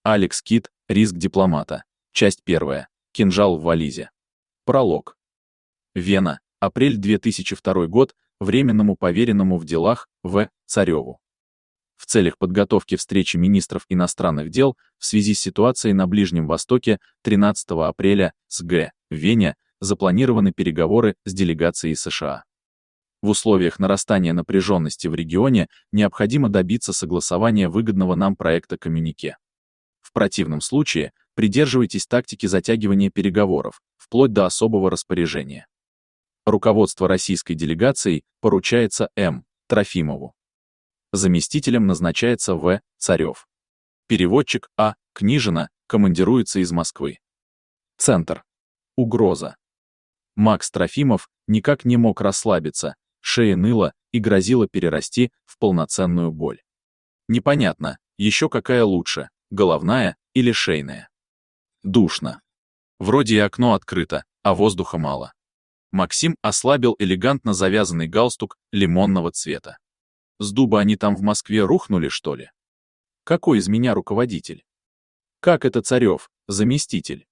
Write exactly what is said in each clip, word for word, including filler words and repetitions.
Алекс Кит, риск дипломата. Часть первая. Кинжал в вализе. Пролог. Вена, апрель две тысячи второй год, временному поверенному в делах В. Цареву. В целях подготовки встречи министров иностранных дел в связи с ситуацией на Ближнем Востоке тринадцатого апреля с Г. в Вене запланированы переговоры с делегацией США. В условиях нарастания напряженности в регионе необходимо добиться согласования выгодного нам проекта коммюнике. В противном случае придерживайтесь тактики затягивания переговоров, вплоть до особого распоряжения. Руководство российской делегацией поручается М. Трофимову. Заместителем назначается В. Царев. Переводчик А. Книжина командируется из Москвы. Центр. Угроза. Макс Трофимов никак не мог расслабиться, шея ныла и грозила перерасти в полноценную боль. Непонятно, еще какая лучше, головная или шейная. Душно. Вроде и окно открыто, а воздуха мало. Максим ослабил элегантно завязанный галстук лимонного цвета. С дуба они там в Москве рухнули, что ли? Какой из меня руководитель? Как это Царев, заместитель?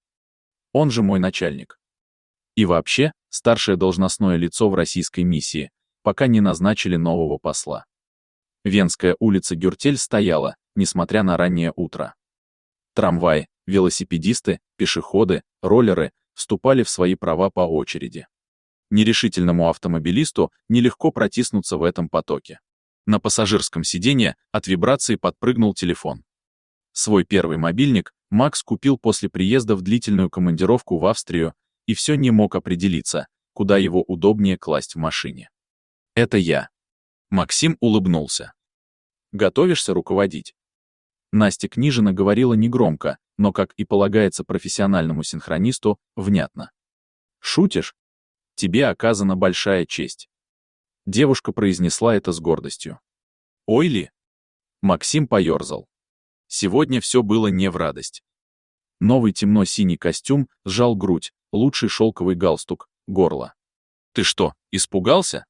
Он же мой начальник. И вообще, старшее должностное лицо в российской миссии, пока не назначили нового посла. Венская улица Гюртель стояла, несмотря на раннее утро. Трамваи, велосипедисты, пешеходы, роллеры вступали в свои права по очереди. Нерешительному автомобилисту нелегко протиснуться в этом потоке. На пассажирском сиденье от вибрации подпрыгнул телефон. Свой первый мобильник Макс купил после приезда в длительную командировку в Австрию и все не мог определиться, куда его удобнее класть в машине. «Это я». Максим улыбнулся. «Готовишься руководить?» Настя Книжина говорила негромко, но, как и полагается профессиональному синхронисту, внятно. «Шутишь? Тебе оказана большая честь». Девушка произнесла это с гордостью. «Ой ли?» Максим поерзал. Сегодня все было не в радость. Новый темно-синий костюм сжал грудь, лучший шелковый галстук, горло. «Ты что, испугался?»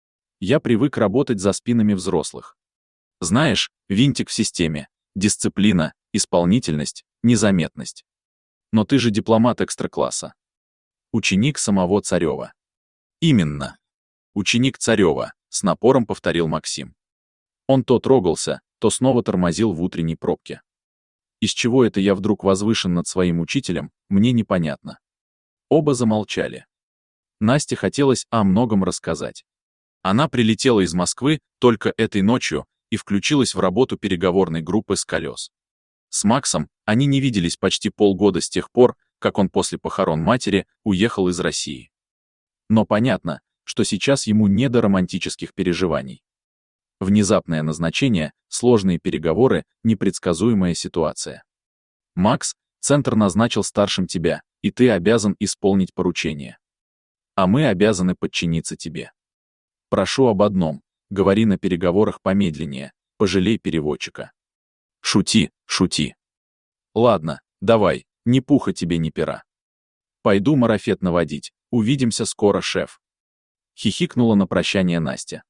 Я привык работать за спинами взрослых. Знаешь, винтик в системе, дисциплина, исполнительность, незаметность. Но ты же дипломат экстракласса. Ученик самого Царева. Именно. Ученик Царева, с напором повторил Максим. Он то трогался, то снова тормозил в утренней пробке. Из чего это я вдруг возвышен над своим учителем, мне непонятно. Оба замолчали. Насте хотелось о многом рассказать. Она прилетела из Москвы только этой ночью и включилась в работу переговорной группы с колес. С Максом они не виделись почти полгода с тех пор, как он после похорон матери уехал из России. Но понятно, что сейчас ему не до романтических переживаний. Внезапное назначение, сложные переговоры, непредсказуемая ситуация. «Макс, Центр назначил старшим тебя, и ты обязан исполнить поручение. А мы обязаны подчиниться тебе. Прошу об одном, говори на переговорах помедленнее, пожалей переводчика». «Шути, шути». «Ладно, давай, ни пуха тебе, ни пера. Пойду марафет наводить, увидимся скоро, шеф». Хихикнула на прощание Настя.